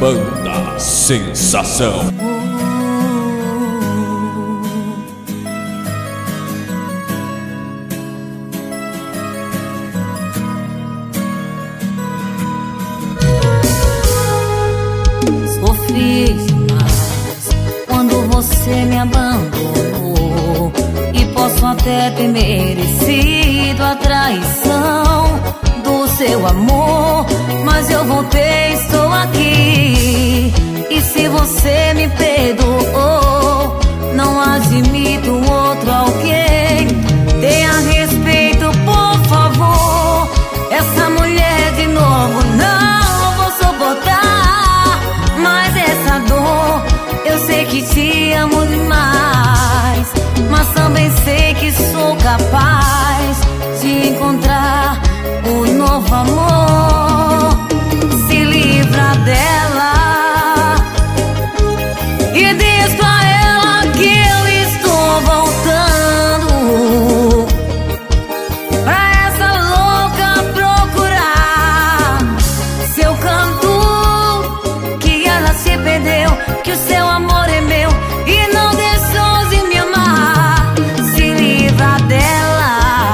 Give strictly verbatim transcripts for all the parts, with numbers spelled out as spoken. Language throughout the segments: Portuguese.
Banda Sensação. Sofri demais quando você me abandonou, e posso até ter merecido a traição do seu amor, mas eu voltei, estou aqui. E se você me perdoou, não admito outro alguém. Tenha respeito, por favor. Essa mulher de novo não vou suportar. Mas essa dor, eu sei que te amo demais, mas também sei que sou capaz de encontrar um novo amor. Se livra dela e diz pra ela que eu estou voltando pra essa louca procurar seu canto, que ela se perdeu, que o seu amor é meu e não deixou de me amar. Se livra dela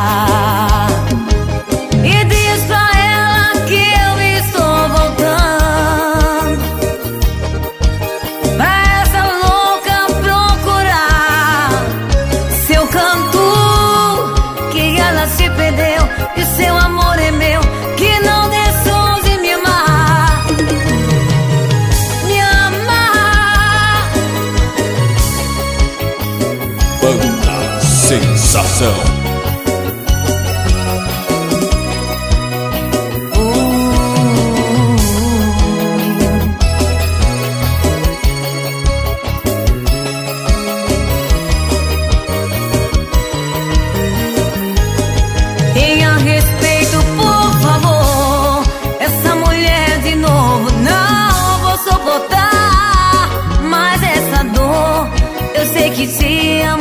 e diz pra ela que eu estou voltando pra essa louca procurar seu canto, que ela se perdeu e seu amor é meu, que não deixou de me amar. Me amar. Banda Sensação. Tenha respeito, por favor. Essa mulher de novo não vou suportar. Mas essa dor, eu sei que te amo